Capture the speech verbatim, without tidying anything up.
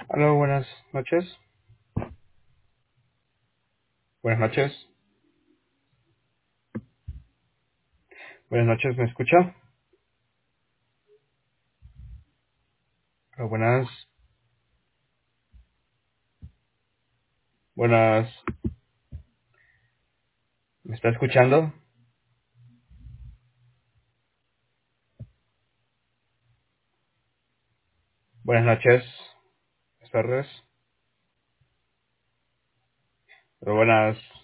Hola, buenas noches. Buenas noches. Buenas noches, ¿me escucha? Hola, buenas, buenas, ¿me está escuchando? Buenas noches, buenas tardes. Pero buenas.